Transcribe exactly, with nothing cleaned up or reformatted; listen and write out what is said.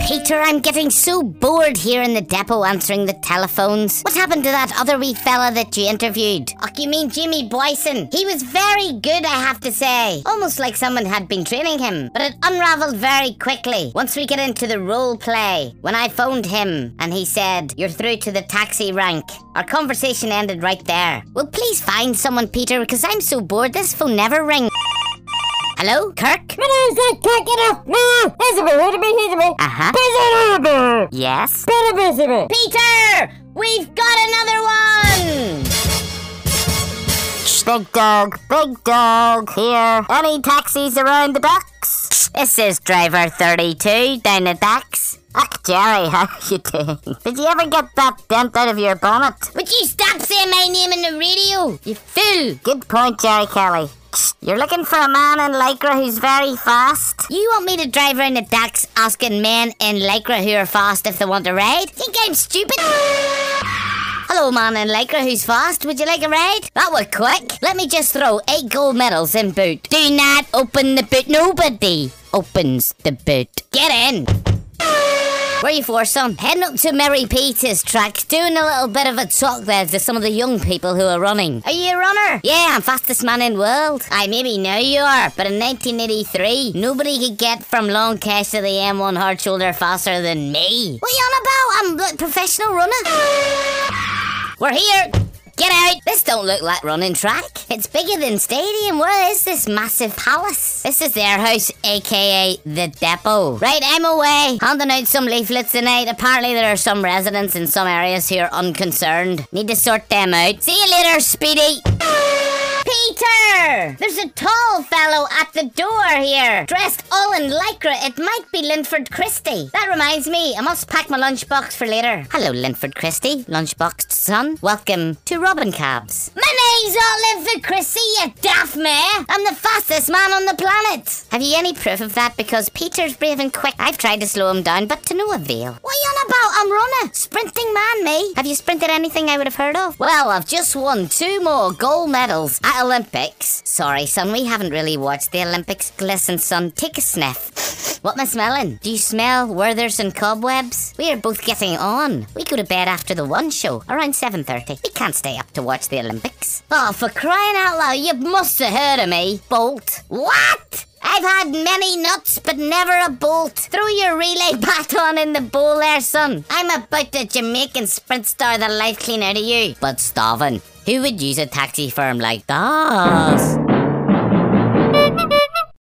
Peter, I'm getting so bored here in the depot answering the telephones. What happened to that other wee fella that you interviewed? Oh, you mean Jimmy Boyson? He was very good, I have to say. Almost like someone had been training him. But it unraveled very quickly once we get into the role play. When I phoned him and he said, "You're through to the taxi rank." Our conversation ended right there. Well, please find someone, Peter, because I'm so bored this phone never rings. Hello, Kirk? My name's not Kirk, get off! No! Listen to me, listen to me, listen to me! Uh-huh. Yes? Peter! We've got another one! Big dog, big dog here. Any taxis around the docks? This is driver thirty-two down the docks. Ach, Jerry, how are you doing? Did you ever get that dent out of your bonnet? Would you stop saying my name in the radio, you fool? Good point, Jerry Kelly. You're looking for a man in Lycra who's very fast? You want me to drive around the docks asking men in Lycra who are fast if they want a ride? Think I'm stupid? Hello, man in Lycra who's fast. Would you like a ride? That was quick. Let me just throw eight gold medals in boot. Do not open the boot. Nobody opens the boot. Get in. Where are you for, son? Heading up to Mary Pete's track, doing a little bit of a talk there to some of the young people who are running. Are you a runner? Yeah, I'm fastest man in the world. Aye, maybe now you are, but in nineteen eighty-three, nobody could get from Long Cash to the M one hard shoulder faster than me. What are you on about? I'm a professional runner. We're here. Get out! This don't look like running track. It's bigger than stadium. Where is this massive palace? This is their house, aka the depot. Right, I'm away. Handing out some leaflets tonight. Apparently there are some residents in some areas who are unconcerned. Need to sort them out. See you later, Speedy. Peter! There's a tall fellow at the door here, dressed all in lycra. It might be Linford Christie. That reminds me, I must pack my lunchbox for later. Hello, Linford Christie, lunchboxed son. Welcome to Robin Cabs. My name's not Linford Christie, you daft mare. I'm the fastest man on the planet. Have you any proof of that? Because Peter's brave and quick. I've tried to slow him down, but to no avail. What are you on about? I'm running. Sprinting man, me. Have you sprinted anything I would have heard of? Well, I've just won two more gold medals at Olympics. Sorry, son, we haven't really watched the Olympics. Listen, son, take a sniff. What am I smelling? Do you smell Werthers and cobwebs? We are both getting on. We go to bed after the one show, around seven thirty. We can't stay up to watch the Olympics. Oh, for crying out loud, you must have heard of me, Bolt. What? I've had many nuts, but never a bolt. Throw your relay baton in the bowl there, son. I'm about the Jamaican sprint star the life clean out of you. But starving. Who would use a taxi firm like that?